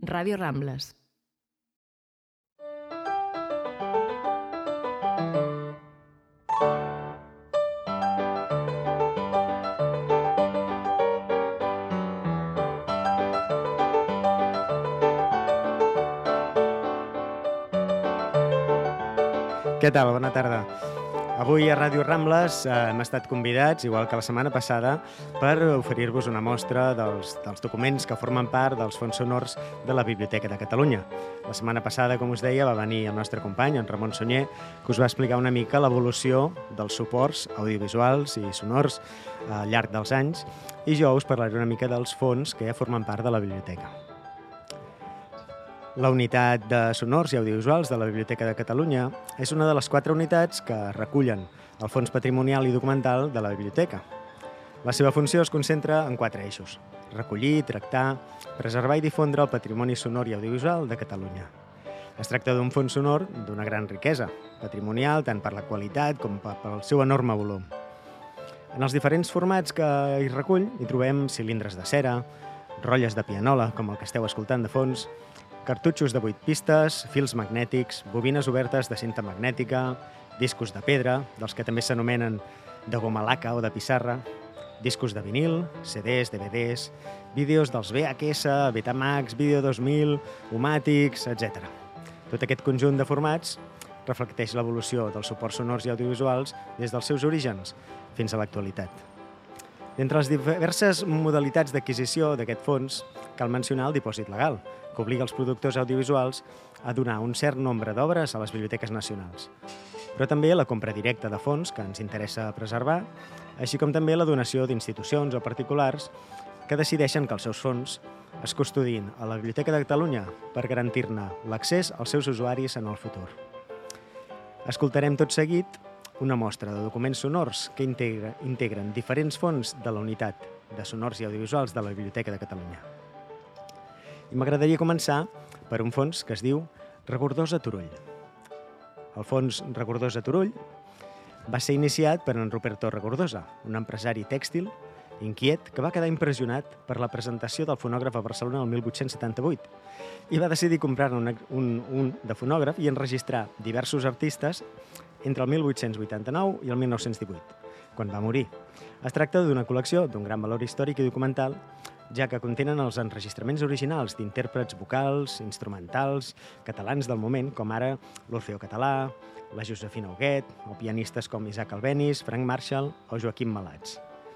Ràdio Rambles. Què tal? Bona tarda. Avui a Ràdio Rambles hem estat convidats, igual que la setmana passada, per oferir-vos una mostra dels documents que formen part dels fons sonors de la Biblioteca de Catalunya. La setmana passada, com us deia, va venir el nostre company, en Ramon Sunyer, que us va explicar una mica l'evolució dels suports audiovisuals i sonors al llarg dels anys, i jo us parlaré una mica dels fons que ja formen part de la biblioteca. La unitat de sonors i audiovisuals de la Biblioteca de Catalunya és una de les 4 unitats que recullen el fons patrimonial i documental de la biblioteca. La seva funció es concentra en 4 eixos: recollir, tractar, preservar i difondre el patrimoni sonor i audiovisual de Catalunya. Es tracta d'un fons sonor d'una gran riquesa, patrimonial tant per la qualitat com pel seu enorme volum. En els diferents formats que hi recull hi trobem cilindres de cera, rotlles de pianola, com el que esteu escoltant de fons, cartutxos de 8 pistes, fils magnètics, bobines obertes de cinta magnètica, discos de pedra, dels que també s'anomenen de goma laca o de pissarra, discos de vinil, CDs, DVDs, vídeos dels VHS, Betamax, Video 2000, Umàtics, etc. Tot aquest conjunt de formats reflecteix l'evolució dels suports sonors i audiovisuals des dels seus orígens fins a l'actualitat. D'entre les diverses modalitats d'adquisició d'aquest fons, cal mencionar el dipòsit legal, que obliga els productors audiovisuals a donar un cert nombre d'obres a les biblioteques nacionals. Però també la compra directa de fons, que ens interessa preservar, així com també la donació d'institucions o particulars que decideixen que els seus fons es custodin a la Biblioteca de Catalunya per garantir-ne l'accés als seus usuaris en el futur. Escoltarem tot seguit una mostra de documents sonors que integren diferents fons de la unitat de sonors i audiovisuals de la Biblioteca de Catalunya. I m'agradaria començar per un fons que es diu Recordós a Turull. El fons Recordós a Turull va ser iniciat per en Ruperto Recordosa, un empresari tèxtil inquiet que va quedar impressionat per la presentació del fonògraf a Barcelona el 1878 i va decidir comprar-ne un de fonògraf i enregistrar diversos artistes entre el 1889 i el 1918, quan va morir. Es tracta d'una col·lecció d'un gran valor històric i documental, ja que contenen els enregistraments originals d'intèrprets vocals, instrumentals, catalans del moment, com ara l'Orfeó Català, la Josefina Huguet, o pianistes com Isaac Albéniz, Frank Marshall o Joaquim Malats.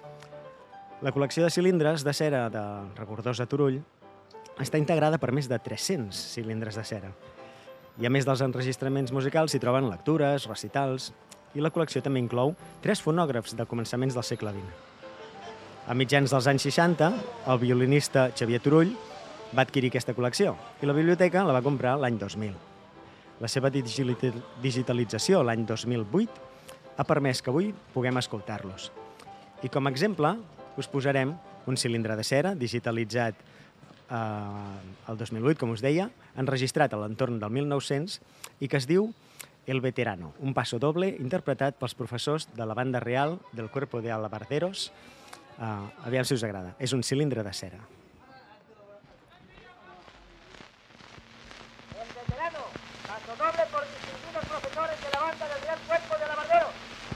La col·lecció de cilindres de cera de Recordós a Turull està integrada per més de 300 cilindres de cera. I a més dels enregistraments musicals s'hi troben lectures, recitals, i la col·lecció també inclou 3 fonògrafs de començaments del segle XX. A mitjans dels anys 60, el violinista Xavier Turull va adquirir aquesta col·lecció i la biblioteca la va comprar l'any 2000. La seva digitalització l'any 2008 ha permès que avui puguem escoltar-los. I com a exemple us posarem un cilindre de cera digitalitzat el 2008, com us deia, enregistrat a l'entorn del 1900 i que es diu El Veterano, un paso doble interpretat pels professors de la Banda Real del Cuerpo de Alabarderos. Aviam si us agrada. És un cilindre de cera. El Veterano, paso doble por distinguidos profesores de la Banda del Real Cuerpo de Alabarderos.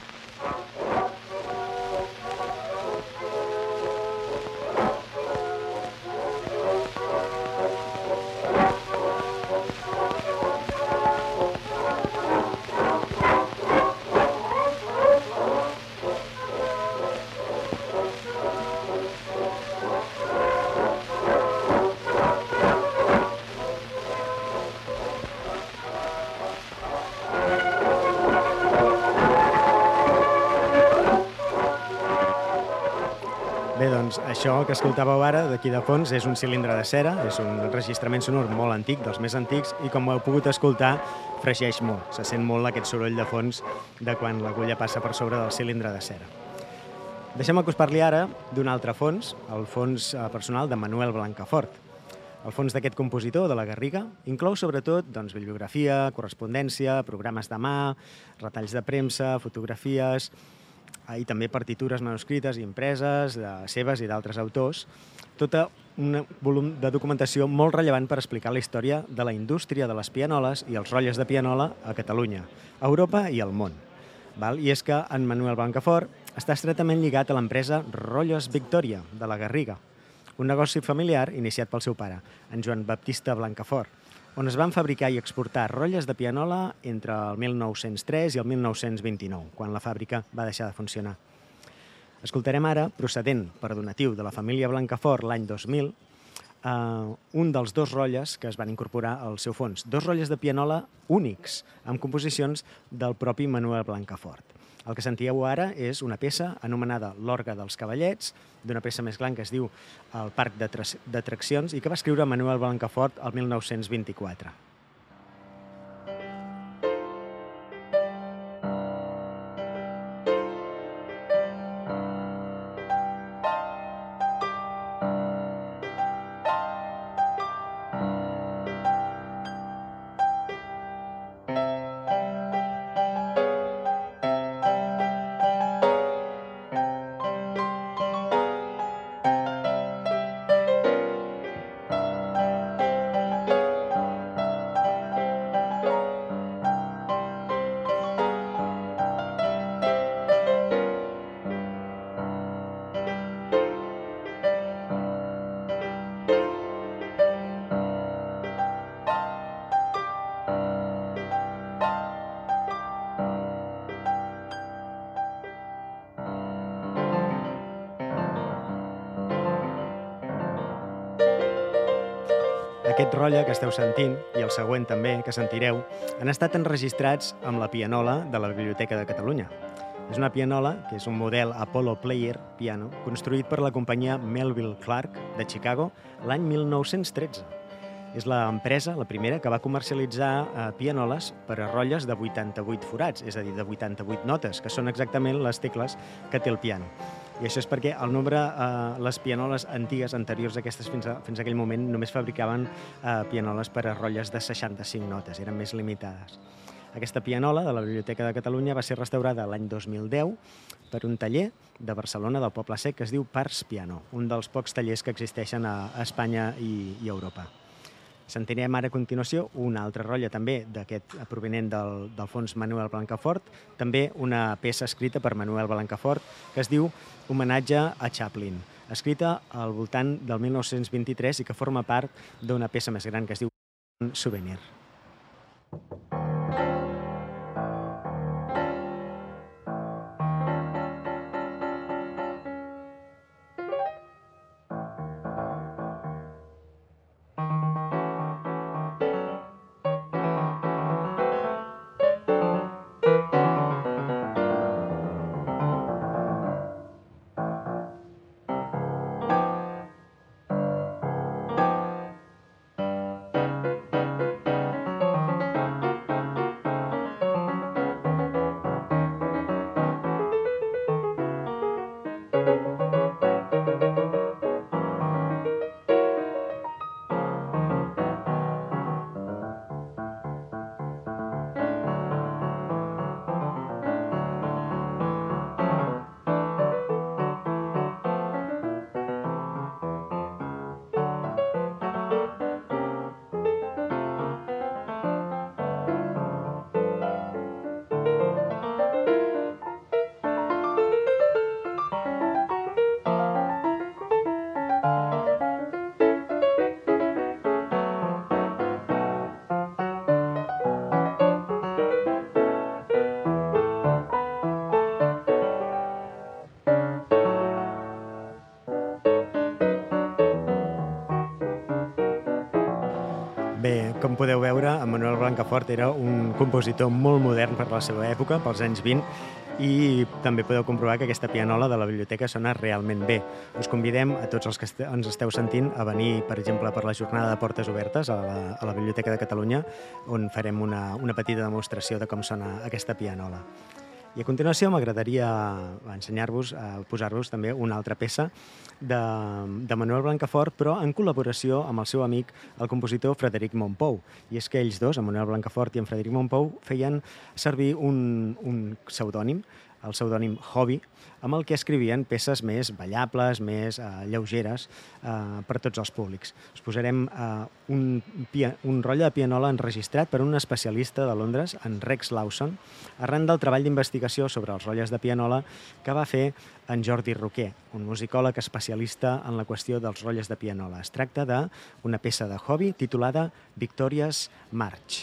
Bé, doncs, això que escoltàveu ara, d'aquí de fons, és un cilindre de cera, és un enregistrament sonor molt antic, dels més antics, i com heu pogut escoltar, fregeix molt. Se sent molt aquest soroll de fons de quan l'agulla passa per sobre del cilindre de cera. Deixem que us parli ara d'un altre fons, el fons personal de Manuel Blancafort. El fons d'aquest compositor, de la Garriga, inclou sobretot bibliografia, correspondència, programes de mà, retalls de premsa, fotografies, i també partitures manuscrites i impreses seves i d'altres autors, tota un volum de documentació molt rellevant per explicar la història de la indústria de les pianoles i els rotlles de pianola a Catalunya, a Europa i al món. I és que en Manuel Blancafort està estretament lligat a l'empresa Rotllos Victòria, de la Garriga, un negoci familiar iniciat pel seu pare, en Joan Baptista Blancafort, on es van fabricar i exportar rotlles de pianola entre el 1903 i el 1929, quan la fàbrica va deixar de funcionar. Escoltarem ara, procedent per donatiu de la família Blancafort l'any 2000, un dels dos rotlles que es van incorporar al seu fons. Dos rotlles de pianola únics, amb composicions del propi Manuel Blancafort. El que sentíeu ara és una peça anomenada L'Orgue dels Cavallets, d'una peça més gran que es diu El Parc d'Atraccions i que va escriure Manuel Blancafort el 1924. Aquest rotlle que esteu sentint, i el següent també, que sentireu, han estat enregistrats amb la pianola de la Biblioteca de Catalunya. És una pianola que és un model Apollo Player piano construït per la companyia Melville Clark de Chicago l'any 1913. És l'empresa, la primera, que va comercialitzar pianoles per a rotlles de 88 forats, és a dir, de 88 notes, que són exactament les tecles que té el piano. I això és perquè el nombre, les pianoles antigues, anteriors a aquestes fins a aquell moment, només fabricaven pianoles per a rotlles de 65 notes, eren més limitades. Aquesta pianola de la Biblioteca de Catalunya va ser restaurada l'any 2010 per un taller de Barcelona, del Poble Sec, que es diu Pars Piano, un dels pocs tallers que existeixen a Espanya i a Europa. Sentirem ara a continuació una altra rotlla també d'aquest provinent del fons Manuel Blancafort, també una peça escrita per Manuel Blancafort que es diu Homenatge a Chaplin, escrita al voltant del 1923 i que forma part d'una peça més gran que es diu Souvenir. Bé, com podeu veure, en Manuel Blancafort era un compositor molt modern per la seva època, pels anys 20, i també podeu comprovar que aquesta pianola de la biblioteca sona realment bé. Us convidem a tots els que ens esteu sentint a venir, per exemple, per la jornada de portes obertes a la Biblioteca de Catalunya, on farem una petita demostració de com sona aquesta pianola. I a continuació m'agradaria ensenyar-vos, posar-vos també una altra peça de Manuel Blancafort, però en col·laboració amb el seu amic, el compositor Frederic Mompou. I és que ells dos, en Manuel Blancafort i en Frederic Mompou, feien servir un pseudònim el pseudònim Hobby, amb el que escrivien peces més ballables, més lleugeres per tots els públics. Us posarem un rotlle de pianola enregistrat per un especialista de Londres, en Rex Lawson, arran del treball d'investigació sobre els rotlles de pianola que va fer en Jordi Roquer, un musicòleg especialista en la qüestió dels rotlles de pianola. Es tracta d'una peça de Hobby titulada Victoria's March.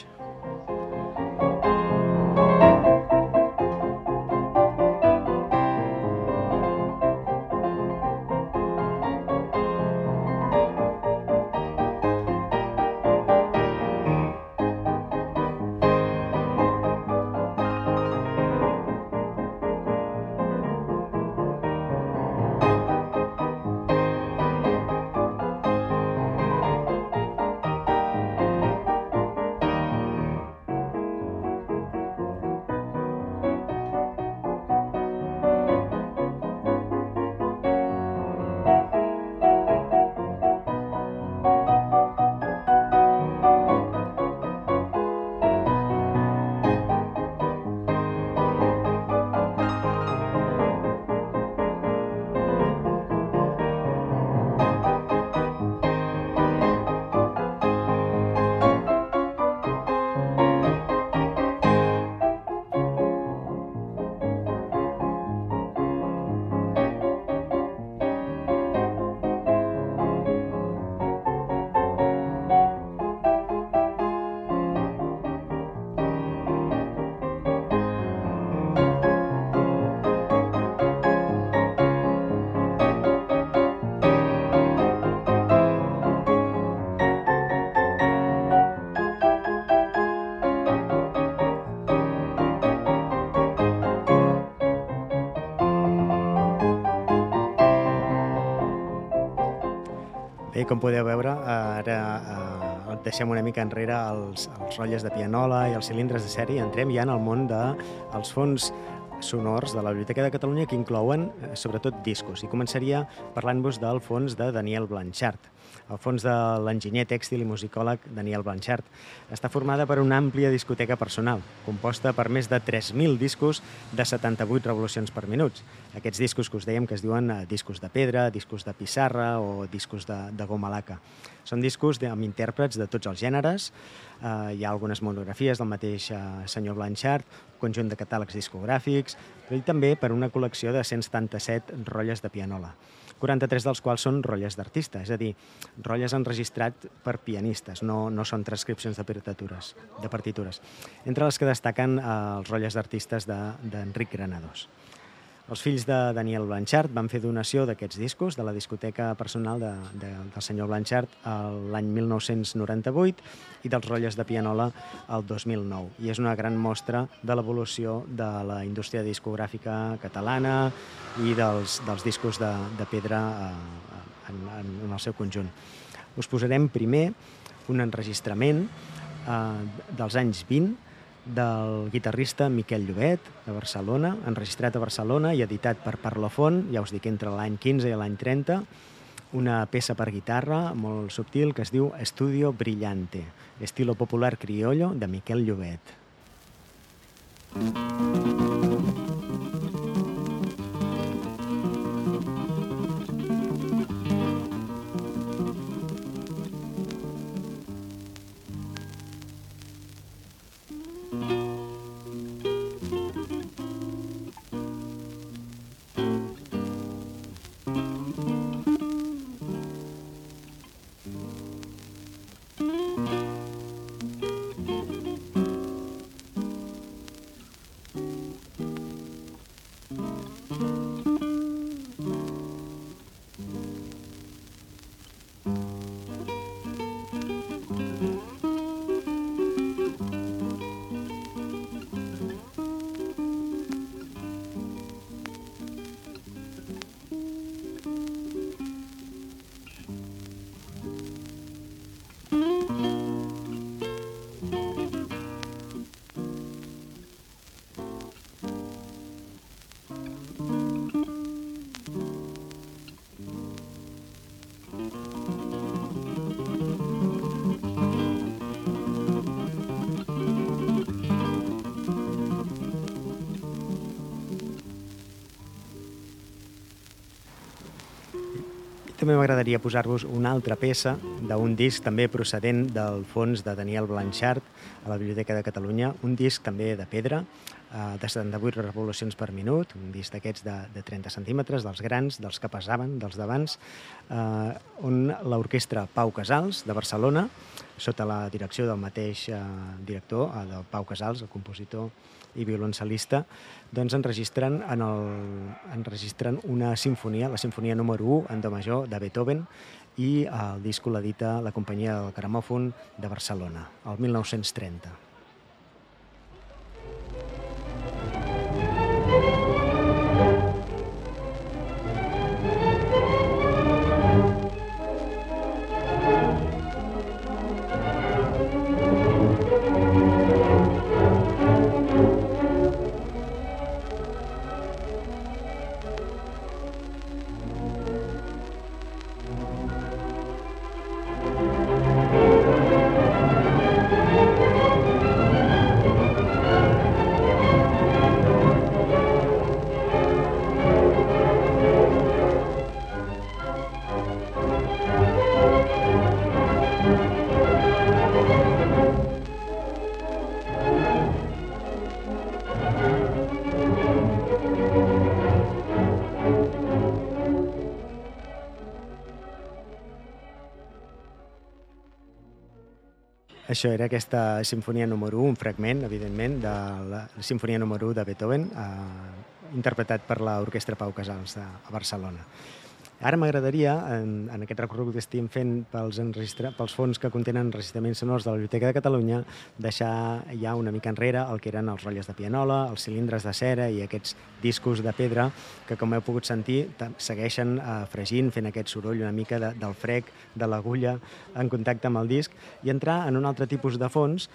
Bé, com podeu veure, ara deixem una mica enrere els rotlles de pianola i els cilindres de sèrie i entrem ja en el món dels fons sonors de la Biblioteca de Catalunya que inclouen sobretot discos. I començaria parlant-vos del fons de Daniel Blanchard. El fons de l'enginyer tèxtil i musicòleg Daniel Blanchard està formada per una àmplia discoteca personal, composta per més de 3.000 discos de 78 revolucions per minut. Aquests discos que us dèiem que es diuen discos de pedra, discos de pissarra o discos de goma laca. Són discos amb intèrprets de tots els gèneres, hi ha algunes monografies del mateix senyor Blanchard, un conjunt de catàlegs discogràfics, però també per una col·lecció de 177 rotlles de pianola. 43 dels quals són rotlles d'artista, és a dir, rotlles enregistrats per pianistes, no són transcripcions de partitures, entre les que destaquen els rotlles d'artistes d'Enric Granados. Els fills de Daniel Blanchard van fer donació d'aquests discos de la discoteca personal del senyor Blanchard l'any 1998 i dels rotlles de pianola el 2009. I és una gran mostra de l'evolució de la indústria discogràfica catalana i dels discos de pedra en el seu conjunt. Us posarem primer un enregistrament dels anys 20 del guitarrista Miquel Llobet, de Barcelona, enregistrat a Barcelona i editat per Parlophone, ja us dic, entre l'any 15 i l'any 30, una peça per guitarra molt subtil que es diu Estudio Brillante, estilo popular criollo de Miquel Llobet. També m'agradaria posar-vos una altra peça d'un disc també procedent del fons de Daniel Blanchard a la Biblioteca de Catalunya, un disc també de pedra, de 78 revolucions per minut, un disc d'aquests de 30 centímetres, dels grans, dels que pesaven, dels d'abans, on l'orquestra Pau Casals, de Barcelona, sota la direcció del mateix director, del Pau Casals, el compositor i violoncel·lista, doncs enregistren una sinfonia, la sinfonia número 1 en do major de Beethoven, i el disc l'edita la companyia del Gramòfon de Barcelona, el 1930. Això era aquesta sinfonia número 1, un fragment, evidentment, de la sinfonia número 1 de Beethoven, interpretat per l'Orquestra Pau Casals a Barcelona. Ara m'agradaria, en aquest recorregut que estem fent pels fons que contenen enregistraments sonors de la Biblioteca de Catalunya, deixar ja una mica enrere el que eren els rotlles de pianola, els cilindres de cera i aquests discos de pedra que, com heu pogut sentir, segueixen fregint, fent aquest soroll una mica del frec, de l'agulla en contacte amb el disc, i entrar en un altre tipus de fons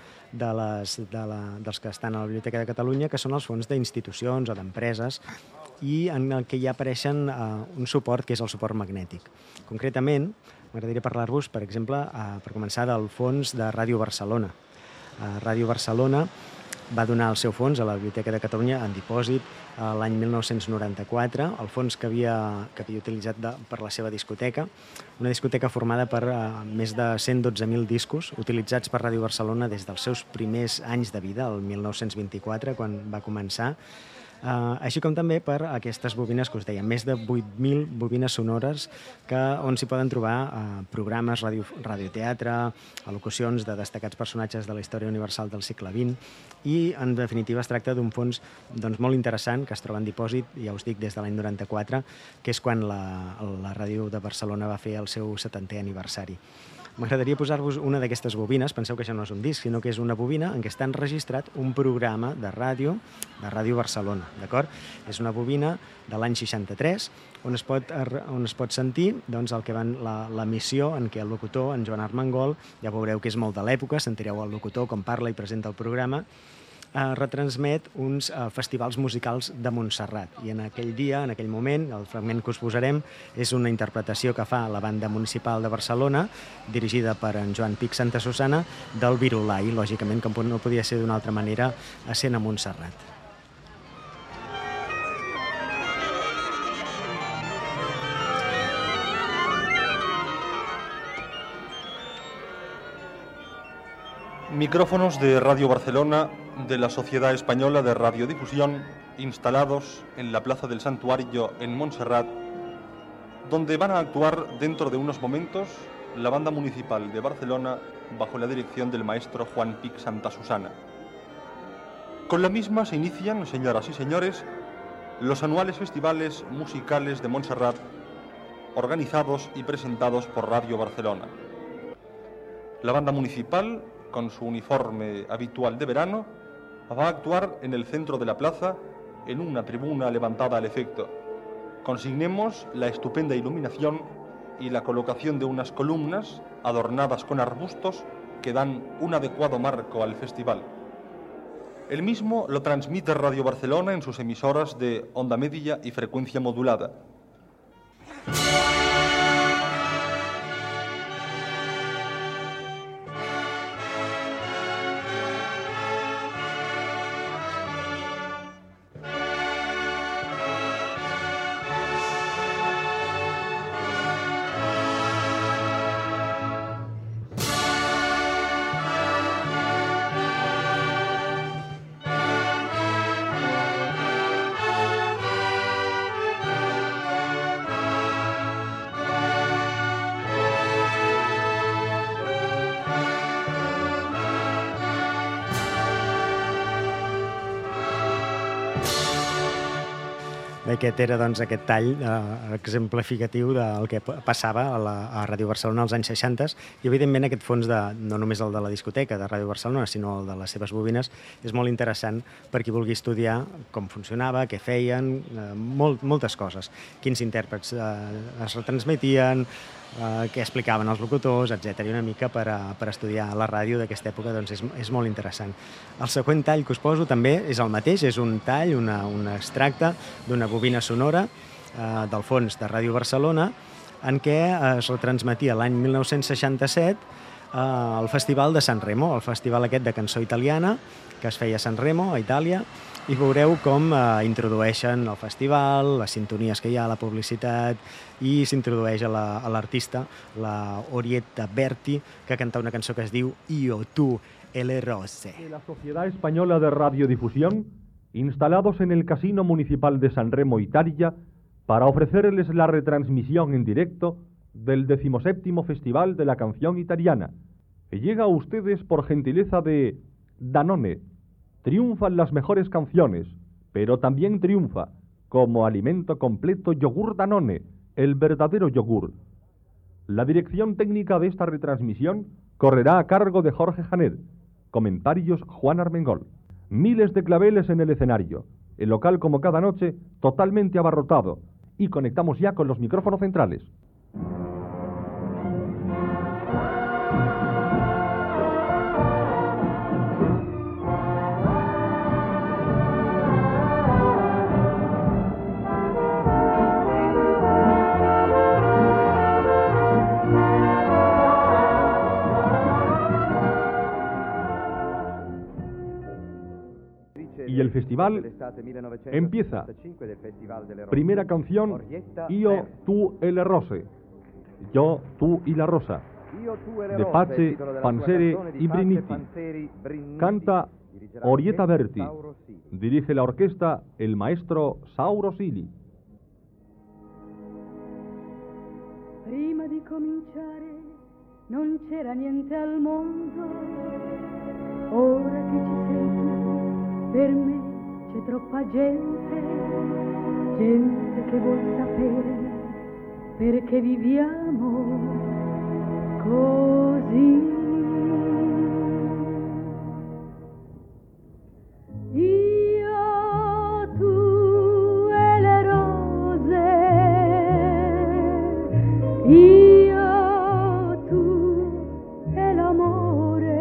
dels que estan a la Biblioteca de Catalunya, que són els fons d'institucions o d'empreses, i en el que ja apareixen un suport que és el suport magnètic. Concretament, m'agradaria parlar-vos, per exemple, per començar, del fons de Ràdio Barcelona. Ràdio Barcelona va donar el seu fons a la Biblioteca de Catalunya en dipòsit l'any 1994, el fons que havia utilitzat per la seva discoteca, una discoteca formada per més de 112.000 discos utilitzats per Ràdio Barcelona des dels seus primers anys de vida, el 1924, quan va començar, així com també per aquestes bobines que us deia, més de 8.000 bobines sonores on s'hi poden trobar programes, radioteatre, al·locucions de destacats personatges de la història universal del segle XX, i en definitiva es tracta d'un fons molt interessant que es troba en dipòsit, ja us dic, des de l'any 94, que és quan la Ràdio de Barcelona va fer el seu 70è aniversari. M'agradaria posar-vos una d'aquestes bobines, penseu que això no és un disc, sinó que és una bobina en què està enregistrat un programa de Ràdio Barcelona, d'acord? És una bobina de l'any 63, on es pot sentir el que van l'emissió en què el locutor, en Joan Armengol, ja veureu que és molt de l'època, sentireu el locutor com parla i presenta el programa, retransmet uns festivals musicals de Montserrat. I en aquell dia, en aquell moment, el fragment que us posarem és una interpretació que fa la Banda Municipal de Barcelona, dirigida per en Joan Pich Santasusana, del Virolai, lògicament, que no podia ser d'una altra manera, essent a Montserrat. Micrófonos de Radio Barcelona de la Sociedad Española de Radiodifusión instalados en la Plaza del Santuario en Montserrat, donde van a actuar dentro de unos momentos la Banda Municipal de Barcelona bajo la dirección del maestro Juan Pich Santasusana. Con la misma se inician, señoras y señores, los anuales festivales musicales de Montserrat, organizados y presentados por Radio Barcelona. La Banda Municipal, con su uniforme habitual de verano, va a actuar en el centro de la plaza, en una tribuna levantada al efecto. Consignemos la estupenda iluminación y la colocación de unas columnas adornadas con arbustos que dan un adecuado marco al festival. El mismo lo transmite Radio Barcelona en sus emisoras de onda media y frecuencia modulada. Aquest era doncs, aquest tall exemplificatiu del que passava a Ràdio Barcelona als anys 60 i evidentment aquest fons, no només el de la discoteca de Ràdio Barcelona, sinó el de les seves bobines, és molt interessant per qui vulgui estudiar com funcionava, què feien, moltes coses, quins intèrprets es retransmetien, què explicaven els locutors, etc. I una mica per estudiar la ràdio d'aquesta època doncs és molt interessant. El següent tall que us poso també és el mateix, és un tall, un extracte d'una bobina sonora del fons de Ràdio Barcelona en què es retransmetia l'any 1967 el Festival de San Remo, el festival aquest de cançó italiana que es feia a San Remo, a Itàlia, i veureu com introdueixen el festival, les sintonies que hi ha, la publicitat, i s'introdueix a l'artista, la Orietta Berti, que canta una cançó que es diu Io, tu e le rose. La Sociedad Española de Radiodifusión, instalados en el Casino Municipal de San Remo, Italia, para ofrecerles la retransmisión en directo del 17º Festival de la Canción Italiana. Llega a ustedes por gentileza de Danone. Triunfan las mejores canciones, pero también triunfa, como alimento completo, yogur Danone, el verdadero yogur. La dirección técnica de esta retransmisión correrá a cargo de Jorge Janer. Comentarios Juan Armengol. Miles de claveles en el escenario. El local, como cada noche, totalmente abarrotado. Y conectamos ya con los micrófonos centrales. Y el festival empieza. Primera canción, Io, tu e le rose. Yo, tú y la rosa. De Pace, Pansere y Briniti. Canta Orietta Berti. Dirige la orquesta el maestro Sauro Sili. Prima di cominciare non c'era niente al mondo. Ora che ci sei tu, per me c'è troppa gente, gente che vuol sapere perché viviamo così. Io, tu e le rose, io, tu e l'amore.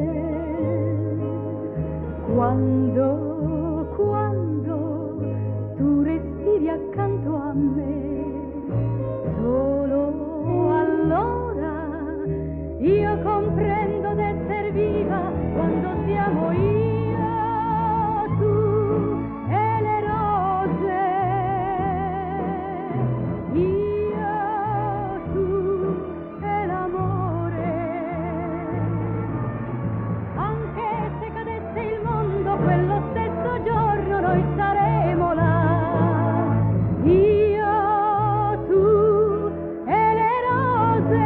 Quando tu respiri accanto a me, solo allora io comprendo d'esser viva quando siamo io, tu e le rose, io, tu e l'amore. Anche se cadesse il mondo, quello stesso giorno noi saremo là. Io, tu e le rose.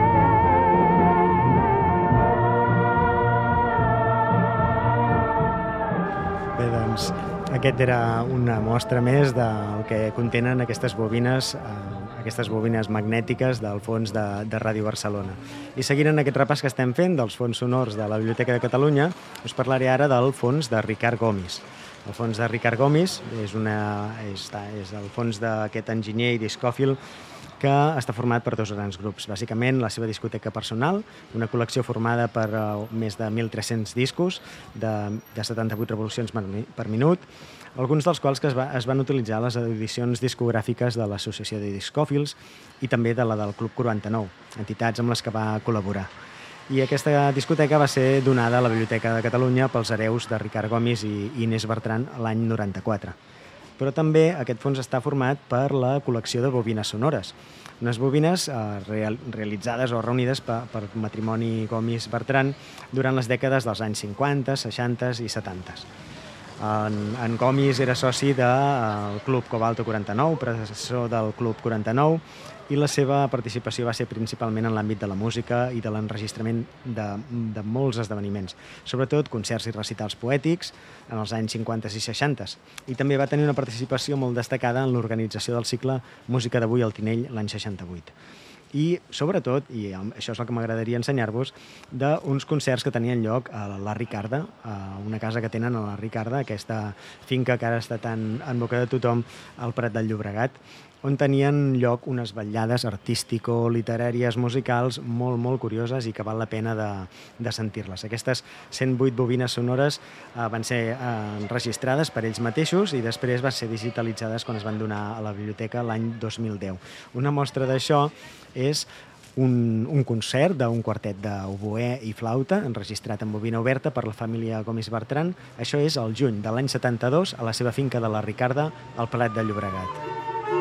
Bé, doncs, aquest era una mostra més del que contenen aquestes bobines magnètiques del fons de Ràdio Barcelona. I seguint en aquest repàs que estem fent dels fons sonors de la Biblioteca de Catalunya, us parlaré ara del fons de Ricard Gomis. El fons de Ricard Gomis és el fons d'aquest enginyer i discòfil que està format per dos grans grups. Bàsicament, la seva discoteca personal, una col·lecció formada per més de 1.300 discos de 78 revolucions per minut, alguns dels quals que es van utilitzar a les edicions discogràfiques de l'Associació de Discòfils i també de la del Club 49, entitats amb les que va col·laborar. I aquesta discoteca va ser donada a la Biblioteca de Catalunya pels hereus de Ricard Gomis i Inés Bertran l'any 94. Però també aquest fons està format per la col·lecció de bobines sonores, unes bobines realitzades o reunides per matrimoni Gomis-Bertran durant les dècades dels anys 50, 60 i 70. En Gomis era soci del Club Cobalto 49, professor del Club 49, i la seva participació va ser principalment en l'àmbit de la música i de l'enregistrament de molts esdeveniments, sobretot concerts i recitals poètics en els anys 50 i 60. I també va tenir una participació molt destacada en l'organització del cicle Música d'avui al Tinell l'any 68. I, sobretot, i això és el que m'agradaria ensenyar-vos, d'uns concerts que tenien lloc a la Ricarda, a una casa que tenen a la Ricarda, aquesta finca que ara està tan en boca de tothom al Prat del Llobregat, on tenien lloc unes vetllades artístico-literàries, musicals, molt, molt curioses i que val la pena de sentir-les. Aquestes 108 bobines sonores van ser enregistrades per ells mateixos i després van ser digitalitzades quan es van donar a la biblioteca l'any 2010. Una mostra d'això és un concert d'un quartet d'oboè i flauta enregistrat en bobina oberta per la família Gomis Bertran. Això és el juny de l'any 72 a la seva finca de la Ricarda, al Prat de Llobregat.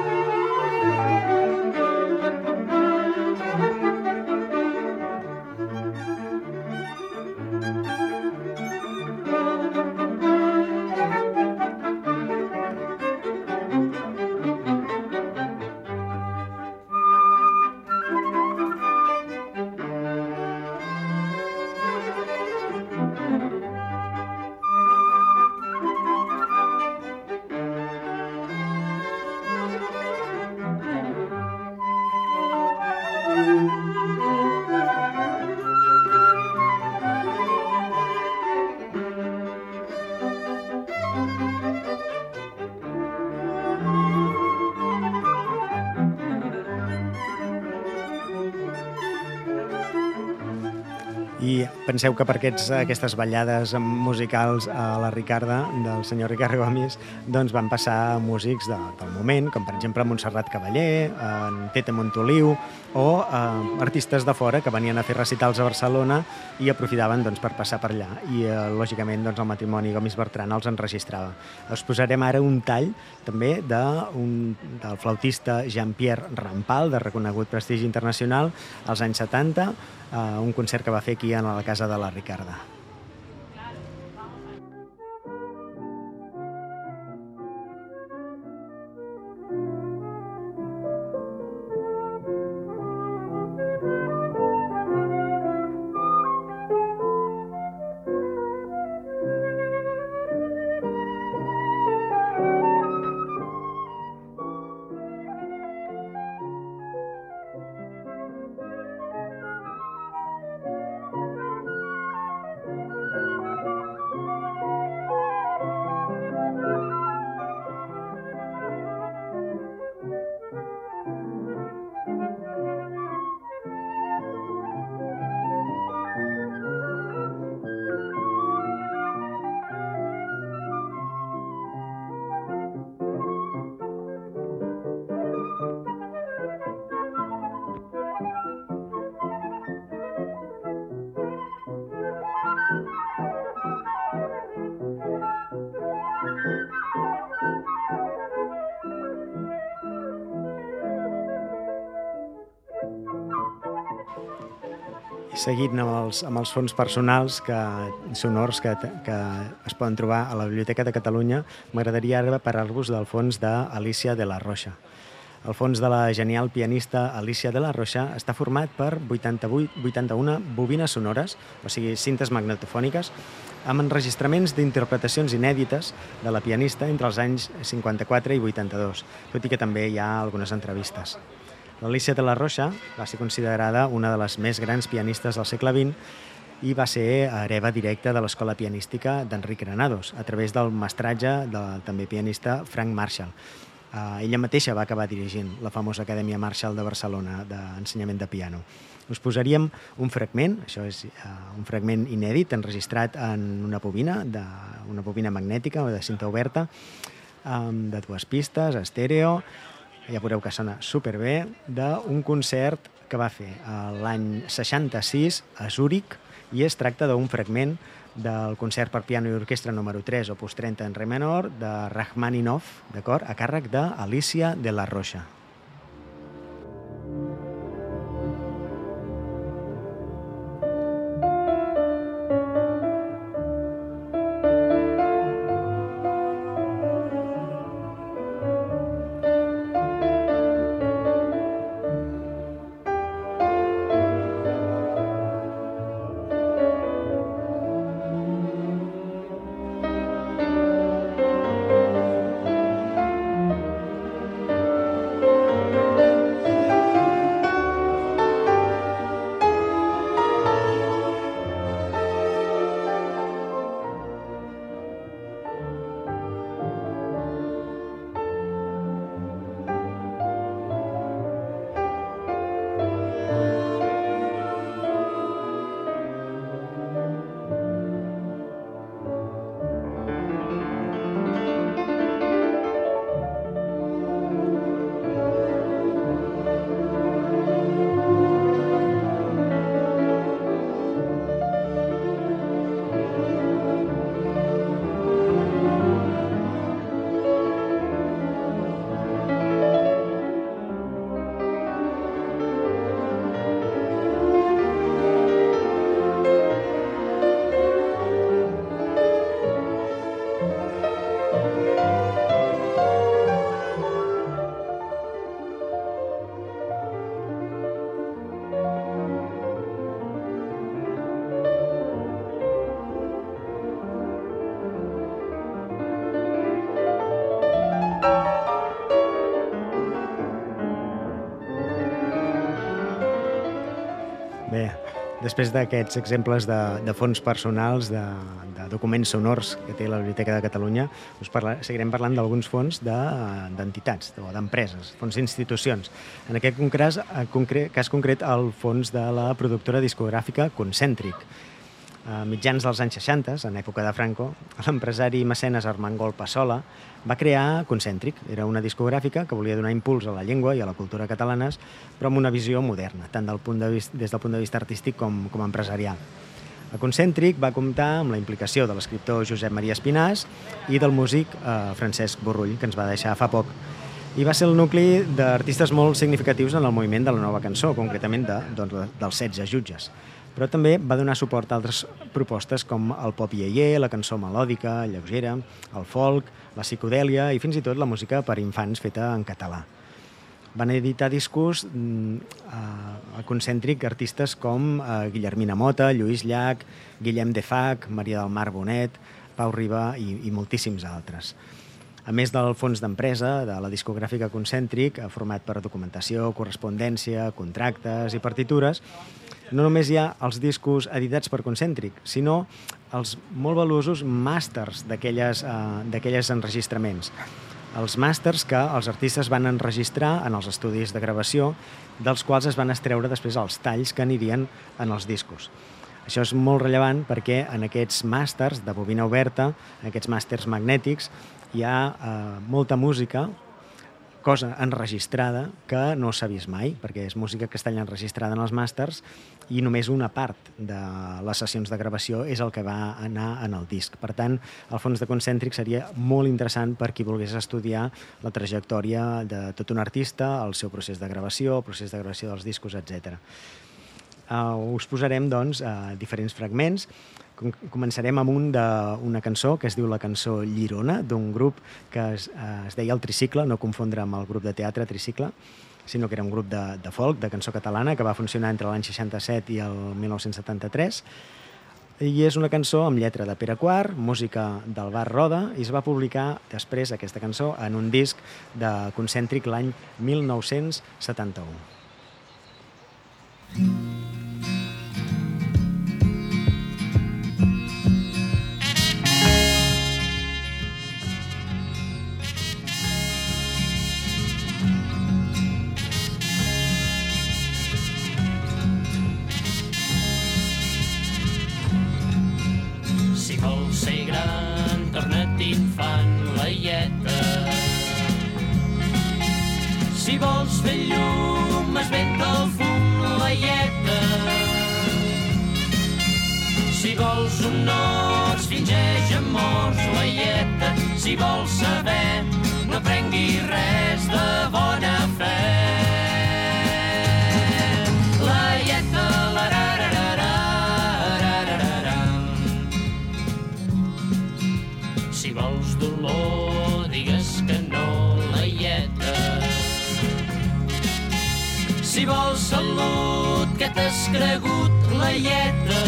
I penseu que per aquestes ballades musicals a la Ricarda del senyor Ricard Gomis doncs van passar músics del moment, com per exemple Montserrat Cavaller, en Tete Montoliu o artistes de fora que venien a fer recitals a Barcelona i aprofitaven doncs, per passar per allà. I lògicament doncs, el matrimoni Gomis Bertran els enregistrava. Us posarem ara un tall també del flautista Jean-Pierre Rampal, de reconegut prestigi internacional, als anys 70, un concert que va fer aquí a la casa de la Ricarda. Seguint amb els fons personals sonors que es poden trobar a la Biblioteca de Catalunya, m'agradaria ara parlar-vos del fons d'Alícia de la Rocha. El fons de la genial pianista Alícia de la Rocha està format per 81 bobines sonores, o sigui, cintes magnetofòniques, amb enregistraments d'interpretacions inèdites de la pianista entre els anys 54 i 82, tot i que també hi ha algunes entrevistes. L'Alícia de la Rocha va ser considerada una de les més grans pianistes del segle XX i va ser hereva directa de l'escola pianística d'Enric Granados, a través del mestratge del també pianista Frank Marshall. Ella mateixa va acabar dirigint la famosa Acadèmia Marshall de Barcelona d'ensenyament de piano. Us posaríem un fragment, això és un fragment inèdit, enregistrat en una bobina magnètica o de cinta oberta, de 2 pistes, estèreo. Ja veureu que sona superbé, d'un concert que va fer l'any 66 a Zúrich, i es tracta d'un fragment del concert per piano i orquestra número 3, opus 30 en re menor, de Rachmaninoff, d'acord, a càrrec d'Alícia de la Rocha. Bé, després d'aquests exemples de fons personals, de documents sonors que té la Biblioteca de Catalunya, seguirem parlant d'alguns fons d'entitats o d'empreses, fons d'institucions. En aquest cas concret, el fons de la productora discogràfica Concèntric. A mitjans dels anys 60, en època de Franco, l'empresari mecenes Armengol Passola va crear Concèntric. Era una discogràfica que volia donar impuls a la llengua i a la cultura catalanes, però amb una visió moderna, tant des del punt de vista artístic com empresarial. A Concèntric va comptar amb la implicació de l'escriptor Josep Maria Espinàs i del músic Francesc Borrull, que ens va deixar fa poc. I va ser el nucli d'artistes molt significatius en el moviment de la nova cançó, concretament dels 16 jutges. Però també va donar suport a altres propostes com el pop iaié, la cançó melòdica, lleugera, el folk, la psicodèlia i fins i tot la música per infants feta en català. Van editar discos a Concèntric artistes com Guillermina Mota, Lluís Llach, Guillem de Fac, Maria del Mar Bonet, Pau Riba i moltíssims altres. A més del fons d'empresa de la discogràfica Concèntric, format per documentació, correspondència, contractes i partitures, no només hi ha els discos editats per Concèntric, sinó els molt valuosos màsters d'aquelles enregistraments. Els màsters que els artistes van enregistrar en els estudis de gravació, dels quals es van extreure després els talls que anirien en els discos. Això és molt rellevant perquè en aquests màsters de bobina oberta, en aquests màsters magnètics, hi ha molta música, cosa enregistrada que no s'ha vist mai, perquè és música que està enregistrada en els màsters i només una part de les sessions de gravació és el que va anar en el disc. Per tant, el fons de Concèntric seria molt interessant per qui volgués estudiar la trajectòria de tot un artista, el seu procés de gravació, el procés de gravació dels discos, etc. Us posarem, doncs, diferents fragments. Començarem amb una cançó que es diu la cançó Lirona, d'un grup que es deia El Tricicle, no confondre amb el grup de teatre Tricicle, sinó que era un grup de folk, de cançó catalana, que va funcionar entre l'any 67 i el 1973. I és una cançó amb lletra de Pere Quart, música del Bar Roda, i es va publicar després aquesta cançó en un disc de Concèntric l'any 1971. Si vols fer llum, es venta el fum, laieta. Si vols honors, fingeix amors, laieta. Si vols saber, no prenguis res de bona fe. Laieta, larararararararara. Si vols dolor, digues que no, laieta. Si vols salut, que t'has cregut, laieta.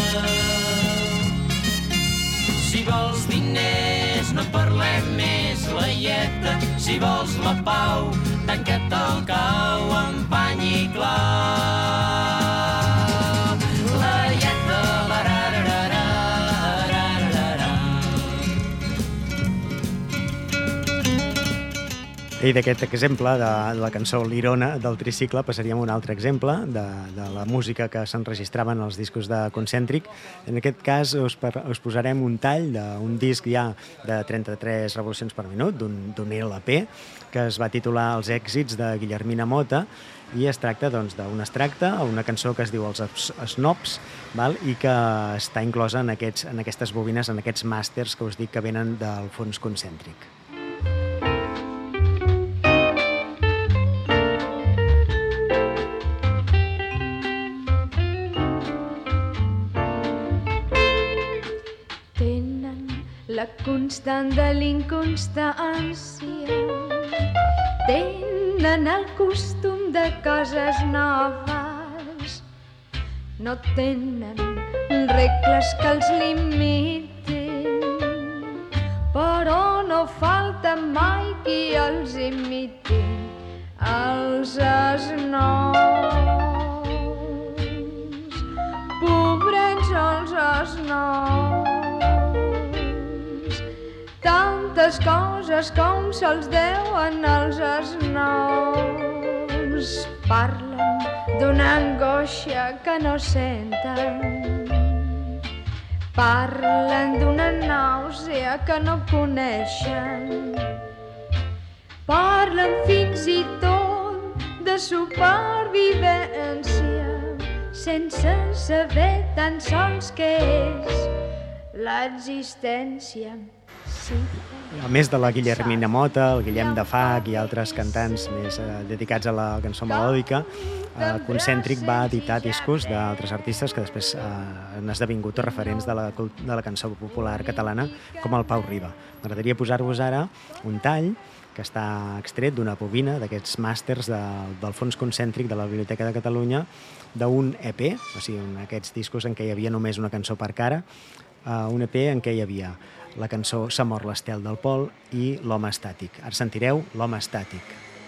Si vols diners, no parlem més, laieta. Si vols la pau, tanca't al cau amb pany i clau. Laieta, larararararararara. I d'aquest exemple de la cançó Lirona del Tricicle passaríem a un altre exemple de la música que s'enregistrava en els discos de Concèntric. En aquest cas us posarem un tall d'un disc ja de 33 revolucions per minut, d'un LP, que es va titular Els èxits de Guillermina Mota, i es tracta d'un extracte, una cançó que es diu Els Snobs, i que està inclosa en aquestes bobines, en aquests màsters que us dic que venen del fons Concèntric. La constant de l'inconstància, tenen el costum de coses noves, no tenen regles que els limitin, però no falta mai qui els imiti, els snobs. les coses com se'ls deuen els esnoms. Parlen d'una angoixa que no senten. Parlen d'una nàusea que no coneixen. Parlen fins i tot de supervivència sense saber tan sols què és l'existència. Sí. A més de la Guillermina Mota, el Guillem de Fac i altres cantants més dedicats a la cançó melòdica, Concèntric va editar discos d'altres artistes que després han esdevingut referents de la cançó popular catalana, com el Pau Riba. M'agradaria posar-vos ara un tall que està extret d'una bobina d'aquests màsters del Fons Concèntric de la Biblioteca de Catalunya, d'un EP, o sigui, aquests discos en què hi havia només una cançó per cara, un EP en què hi havia la cançó S'ha mort l'estel del Pol i L'home estàtic. Ara sentireu L'home estàtic.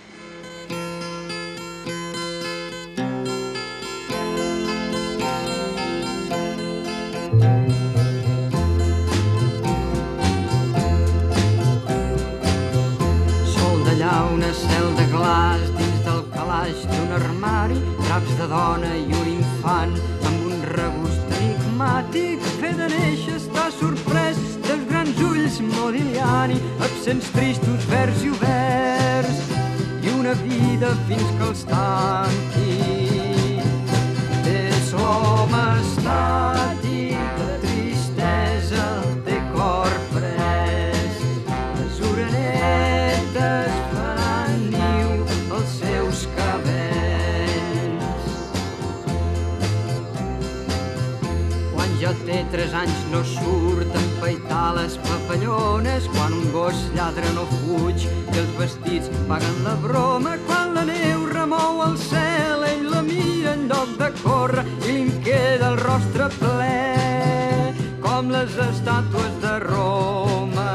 Sol d'allà una cel de glaç dins del calaix d'un armari, draps de dona i un infant amb un regust enigmàtic. Fe de néixer està sorprès dels grans ulls Modigliani, absents tristos, verds i oberts, i una vida fins que els tanqui. És l'home estàtic, de tristesa té cor pres, les orenetes faran niu als seus cabells. Quan ja té 3 anys no surt a empaitar les papallones, quan un gos lladra no fuig i els vestits paguen la broma, quan la neu remou el cel ell la mira en lloc de córrer i li'n queda el rostre ple com les estàtues de Roma.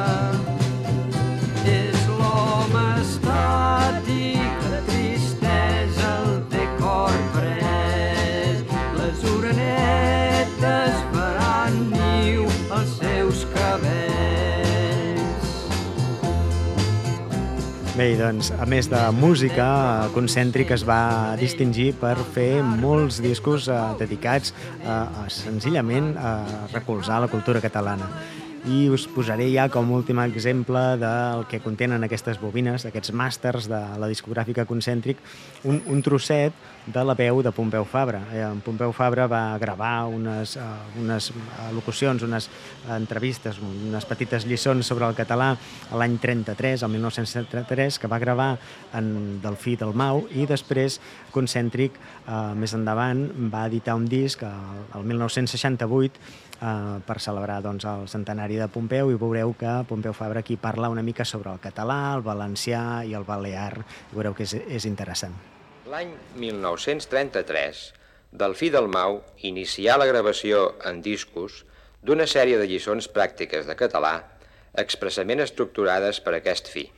És l'home estàtic, de tristesa el té cor pres, les orenetes faran niu als seus cabells. Bé, doncs, a més de música, Concèntric es va distingir per fer molts discos dedicats senzillament a recolzar la cultura catalana. I us posaré ja com últim exemple del que contenen aquestes bobines, aquests màsters de la discogràfica Concèntric, un trosset de la veu de Pompeu Fabra. Pompeu Fabra va gravar unes locucions, unes entrevistes, unes petites lliçons sobre el català l'any 33, el 1933, que va gravar en Delfí Dalmau, i després Concèntric, més endavant, va editar un disc el 1968 per celebrar el centenari de Pompeu, i veureu que Pompeu Fabra aquí parla una mica sobre el català, el valencià i el balear. Veureu que és interessant. L'any 1933, Delfí Dalmau inicià la gravació en discos d'una sèrie de lliçons pràctiques de català expressament estructurades per aquest fi.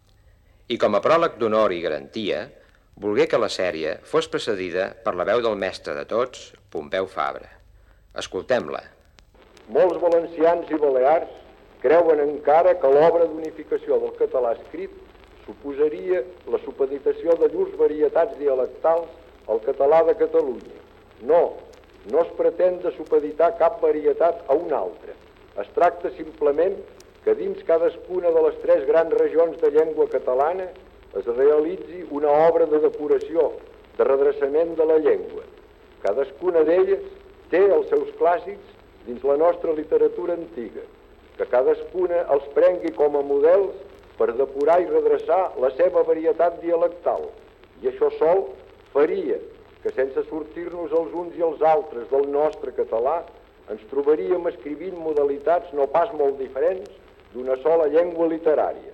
I com a pròleg d'honor i garantia, volgué que la sèrie fos precedida per la veu del mestre de tots, Pompeu Fabra. Escoltem-la. Molts valencians i balears creuen encara que l'obra d'unificació del català escrit suposaria la supeditació de llurs varietats dialectals al català de Catalunya. No es pretén de supeditar cap varietat a una altra. Es tracta simplement que dins cadascuna de les 3 grans regions de llengua catalana es realitzi una obra de depuració, de redreçament de la llengua. Cadascuna d'elles té els seus clàssics dins la nostra literatura antiga, que cadascuna els prengui com a models per depurar i redreçar la seva varietat dialectal. I això sol faria que, sense sortir-nos els uns i els altres del nostre català, ens trobaríem escrivint modalitats no pas molt diferents d'una sola llengua literària.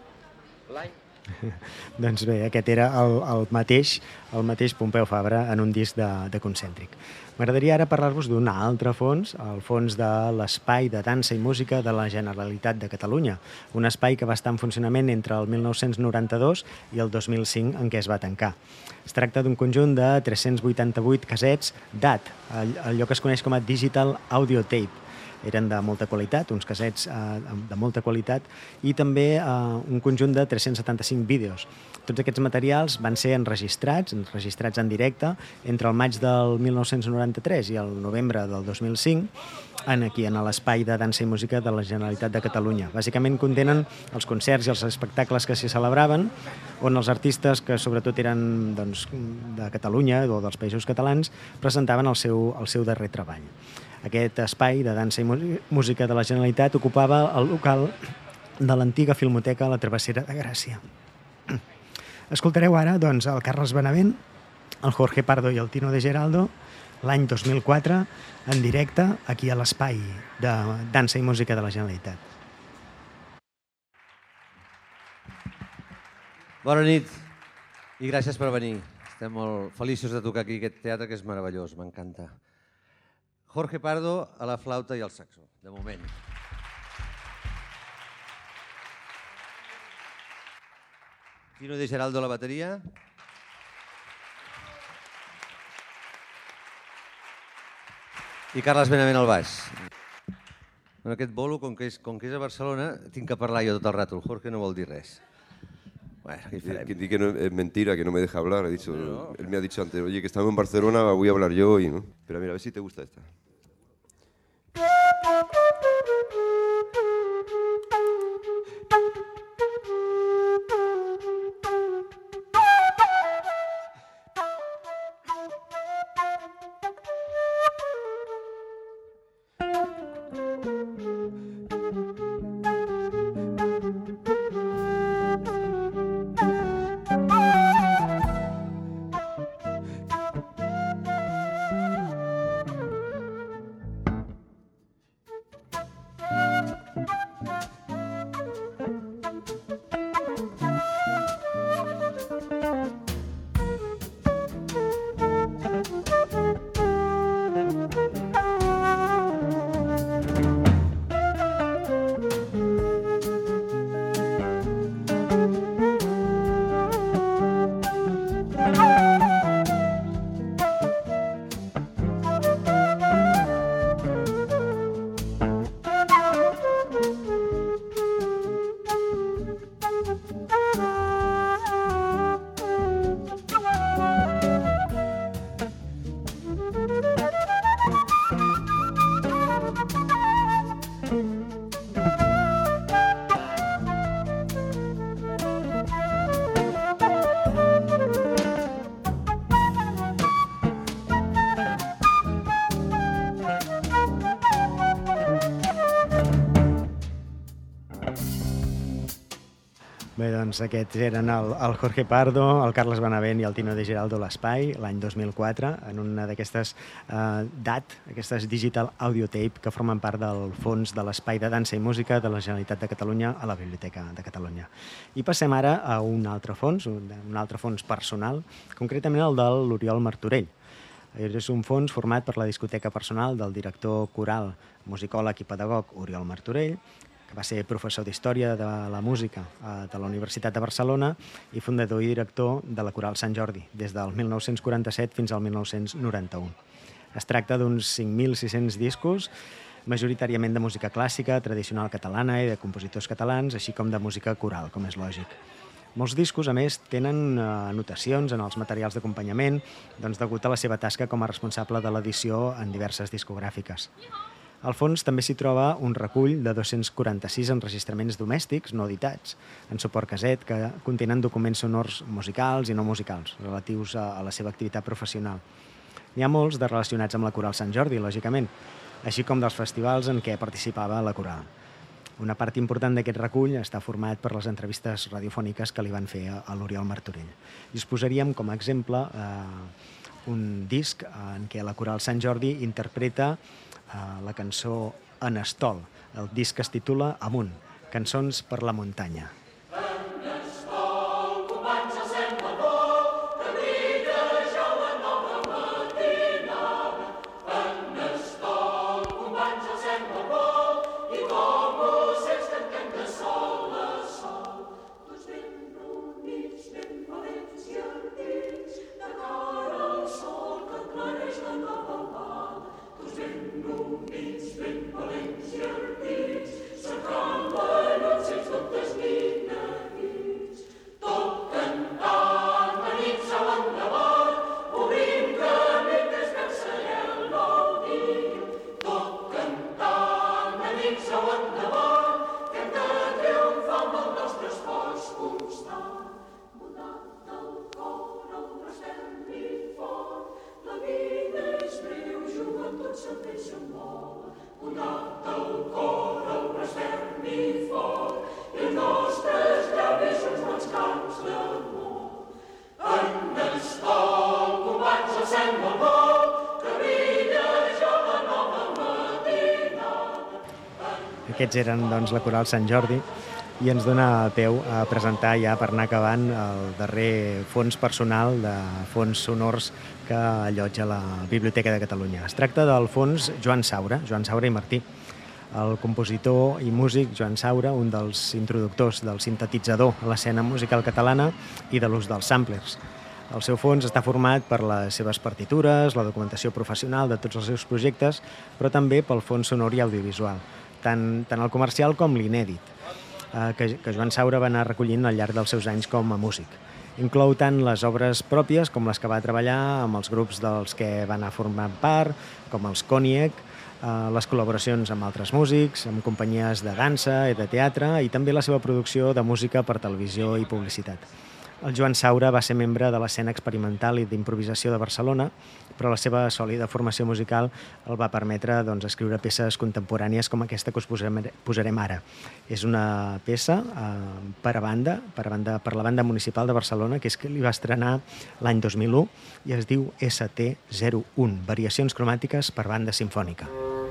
Doncs bé, aquest era el mateix Pompeu Fabra en un disc de Concèntric. M'agradaria ara parlar-vos d'un altre fons, el fons de l'Espai de Dansa i Música de la Generalitat de Catalunya, un espai que va estar en funcionament entre el 1992 i el 2005, en què es va tancar. Es tracta d'un conjunt de 388 casets DAT, allò que es coneix com a Digital Audio Tape. eren de molta qualitat, uns casets de molta qualitat, i també un conjunt de 375 vídeos. Tots aquests materials van ser enregistrats en directe entre el maig del 1993 i el novembre del 2005 aquí en l'espai de dansa i música de la Generalitat de Catalunya. Bàsicament contenen els concerts i els espectacles que s'hi celebraven, on els artistes, que sobretot eren de Catalunya o dels països catalans, presentaven el seu darrer treball. Aquest espai de dansa i música de la Generalitat ocupava el local de l'antiga Filmoteca a la Travessera de Gràcia. Escoltareu ara el Carles Benavent, el Jorge Pardo i el Tino de Geraldo, l'any 2004, en directe, aquí a l'espai de dansa i música de la Generalitat. Bona nit i gràcies per venir. Estem molt feliços de tocar aquí aquest teatre que és meravellós, m'encanta. Jorge Pardo a la flauta i al saxo, de moment. Tino de Geraldo a la bateria. I Carles Benavent al baix. En aquest bolo, com que és a Barcelona, tinc que parlar jo tot el rato. El Jorge no vol dir res. Bueno, ¿qué farem? Que no, es mentira, que no me deja hablar. Él me ha dicho antes, oye, que estamos en Barcelona, voy a hablar yo. Y, ¿no? Pero mira, a ver si te gusta esta. Bé, doncs aquests eren el Jorge Pardo, el Carles Benavent i el Tino de Geraldo a l'Espai, l'any 2004, en una d'aquestes DAT, aquestes Digital Audio Tape, que formen part del fons de l'Espai de Dansa i Música de la Generalitat de Catalunya a la Biblioteca de Catalunya. I passem ara a un altre fons personal, concretament el de l'Oriol Martorell. És un fons format per la discoteca personal del director coral, musicòleg i pedagog Oriol Martorell, que va ser professor d'Història de la Música de la Universitat de Barcelona i fundador i director de la Coral Sant Jordi, des del 1947 fins al 1991. Es tracta d'uns 5.600 discos, majoritàriament de música clàssica, tradicional catalana i de compositors catalans, així com de música coral, com és lògic. Molts discos, a més, tenen anotacions en els materials d'acompanyament, degut a la seva tasca com a responsable de l'edició en diverses discogràfiques. Al fons també s'hi troba un recull de 246 enregistraments domèstics no editats, en suport caset, que contenen documents sonors musicals i no musicals, relatius a la seva activitat professional. N'hi ha molts de relacionats amb la Coral Sant Jordi, lògicament, així com dels festivals en què participava la coral. Una part important d'aquest recull està format per les entrevistes radiofòniques que li van fer a l'Oriol Martorell. I us posaríem com a exemple un disc en què la Coral Sant Jordi interpreta la cançó En Estol. El disc es titula Amunt, cançons per la muntanya. Dins ben valents Aquests eren doncs, la Coral Sant Jordi i ens dona peu a presentar ja per anar acabant el darrer fons personal de fons sonors que allotja la Biblioteca de Catalunya. Es tracta del fons Joan Saura i Martí. El compositor i músic Joan Saura, un dels introductors del sintetitzador a l'escena musical catalana i de l'ús dels samplers. El seu fons està format per les seves partitures, la documentació professional de tots els seus projectes, però també pel fons sonor i audiovisual, tant el comercial com l'inèdit, que Joan Saura va anar recollint al llarg dels seus anys com a músic. Inclou tant les obres pròpies com les que va treballar amb els grups dels que va anar formant part, com els Coniec, les col·laboracions amb altres músics, amb companyies de dansa i de teatre, i també la seva producció de música per televisió i publicitat. El Joan Saura va ser membre de l'escena experimental i d'improvisació de Barcelona, però la seva sòlida formació musical el va permetre escriure peces contemporànies com aquesta que us posarem ara. És una peça per la Banda Municipal de Barcelona, que és que li va estrenar l'any 2001 i es diu ST01, Variacions cromàtiques per banda simfònica.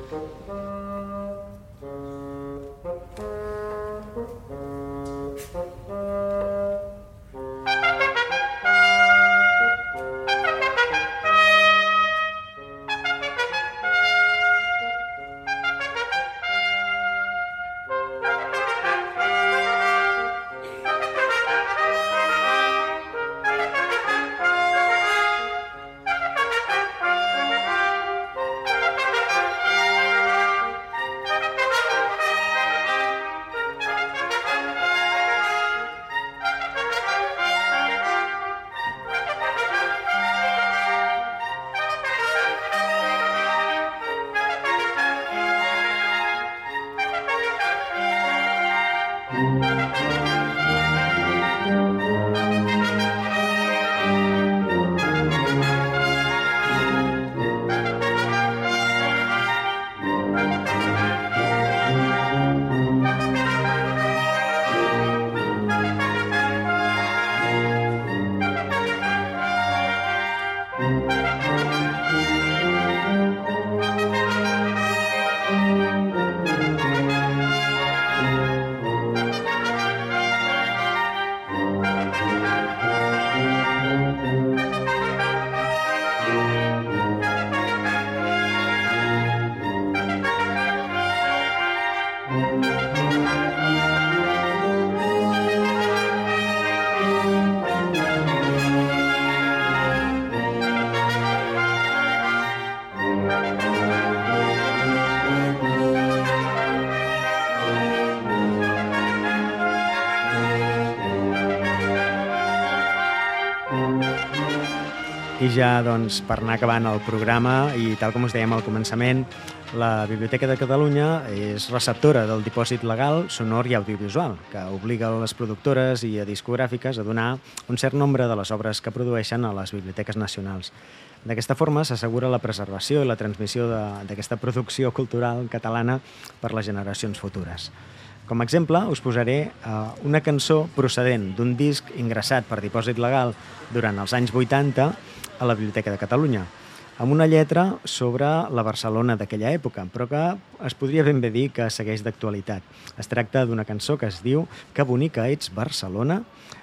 I ja, per anar acabant el programa, i tal com us dèiem al començament, la Biblioteca de Catalunya és receptora del dipòsit legal sonor i audiovisual, que obliga les productores i discogràfiques a donar un cert nombre de les obres que produeixen a les biblioteques nacionals. D'aquesta forma s'assegura la preservació i la transmissió d'aquesta producció cultural catalana per les generacions futures. Com a exemple, us posaré una cançó procedent d'un disc ingressat per dipòsit legal durant els anys 80 a la Biblioteca de Catalunya, amb una lletra sobre la Barcelona d'aquella època, però que es podria ben bé dir que segueix d'actualitat. Es tracta d'una cançó que es diu Que bonica ets, Barcelona,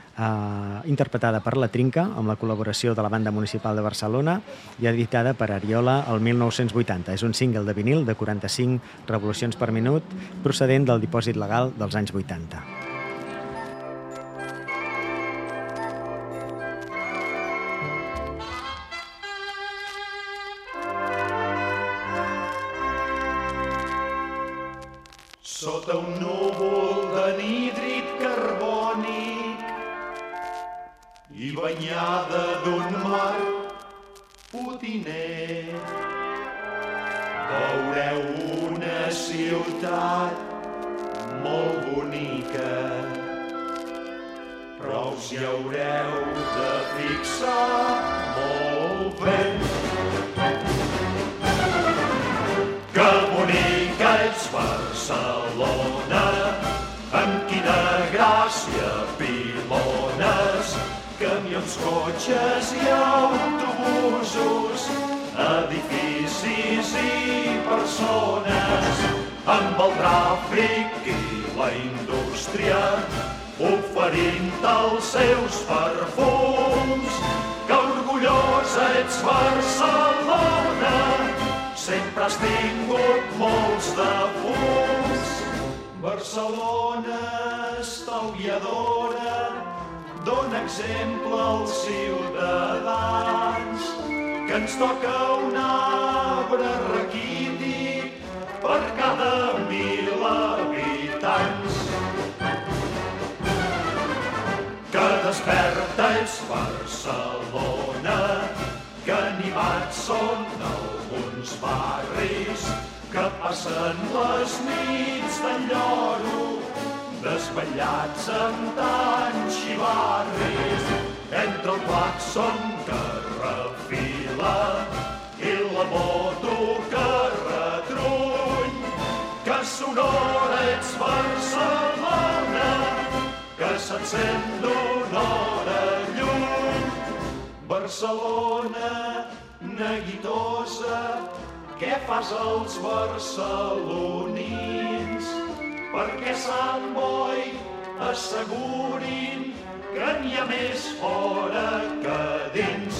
interpretada per La Trinca, amb la col·laboració de la Banda Municipal de Barcelona i editada per Ariola el 1980. És un single de vinil de 45 revolucions per minut, procedent del dipòsit legal dels anys 80. Sota un núvol d'anhídrid carbònic i banyada d'un mar potiner, veureu una ciutat molt bonica, però us hi haureu de fixar molt bé. Que bonica cotxes i autobusos, edificis i persones, amb el tràfic i la indústria, oferint els seus perfums. Que orgullosa ets, Barcelona, sempre has tingut molts de fums. Barcelona estalviadora, dona exemple als ciutadans, que ens toca un arbre raquític per cada 1.000 habitants. Que desperta és Barcelona, que animats són alguns barris, que passen les nits d'enlloro, desvetllats amb tants xivarris, entre el clàxon que refila i la moto que retruny. Que sonora ets, Barcelona, que s'encén d'una hora lluny. Barcelona, neguitosa, què fas als barcelonins? Perquè Sant Boi assegurin que n'hi ha més fora que dins.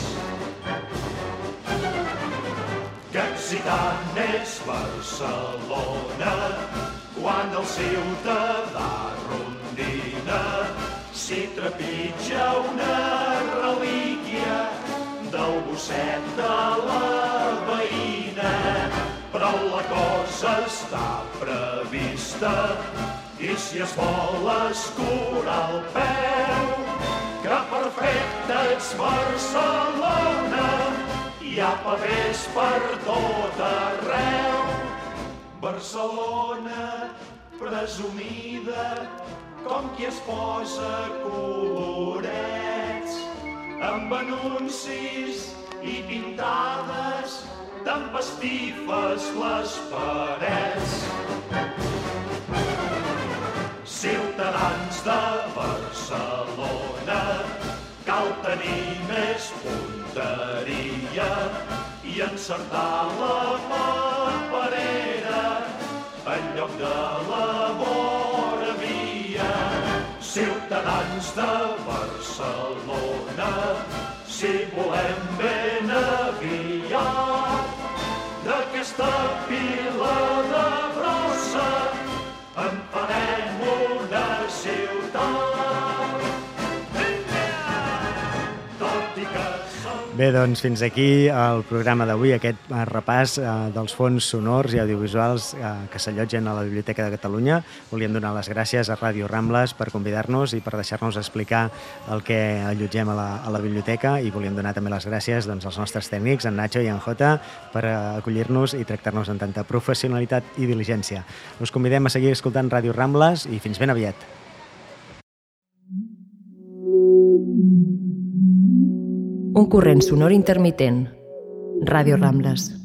Que excitant és Barcelona quan el ciutadà rondina s'hi trepitja una relíquia del bosset de la veïna. Però la cosa està prevista i si es vol escurar el peu, que perfecta ets, Barcelona, hi ha pavés per tot arreu. Barcelona, presumida, com qui es posa colorets, amb anuncis i pintades tan pastifes les parets. Ciutadans de Barcelona, cal tenir més punteria i encertar la paperera en lloc de la vora via. Ciutadans de Barcelona, si volem ben aviat d'aquesta pila de brossa en farem una ciutat. Tot i que Bé, doncs fins aquí el programa d'avui, aquest repàs dels fons sonors i audiovisuals que s'allotgen a la Biblioteca de Catalunya. Volíem donar les gràcies a Ràdio Rambles per convidar-nos i per deixar-nos explicar el que allotgem a la biblioteca, i volíem donar també les gràcies als nostres tècnics, en Nacho i en Jota, per acollir-nos i tractar-nos amb tanta professionalitat i diligència. Us convidem a seguir escoltant Ràdio Rambles i fins ben aviat. Un corrent sonor intermitent. Ràdio Rambles.